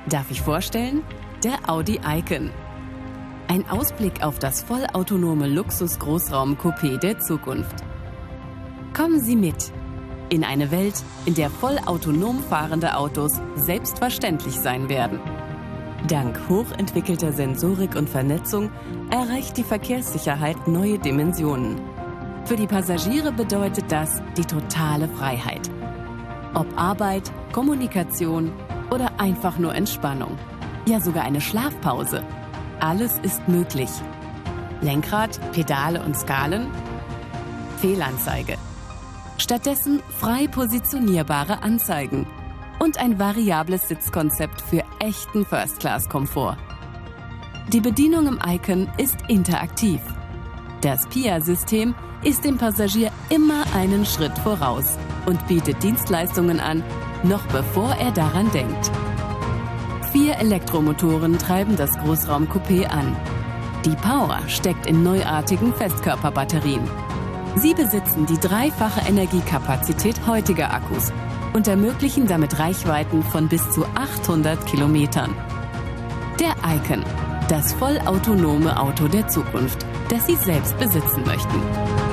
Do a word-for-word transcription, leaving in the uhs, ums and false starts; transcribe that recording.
Darf ich vorstellen? Der Audi Icon. Ein Ausblick auf das vollautonome Luxus-Großraum-Coupé der Zukunft. Kommen Sie mit in eine Welt, in der vollautonom fahrende Autos selbstverständlich sein werden. Dank hochentwickelter Sensorik und Vernetzung erreicht die Verkehrssicherheit neue Dimensionen. Für die Passagiere bedeutet das die totale Freiheit. Ob Arbeit, Kommunikation oder einfach nur Entspannung. Ja, sogar eine Schlafpause. Alles ist möglich. Lenkrad, Pedale und Skalen? Fehlanzeige. Stattdessen frei positionierbare Anzeigen und ein variables Sitzkonzept für echten First-Class-Komfort. Die Bedienung im Icon ist interaktiv. Das P I A-System ist dem Passagier immer einen Schritt voraus und bietet Dienstleistungen an, noch bevor er daran denkt. Vier Elektromotoren treiben das Großraumcoupé an. Die Power steckt in neuartigen Festkörperbatterien. Sie besitzen die dreifache Energiekapazität heutiger Akkus und ermöglichen damit Reichweiten von bis zu achthundert Kilometern. Der Icon, das vollautonome Auto der Zukunft, das Sie selbst besitzen möchten.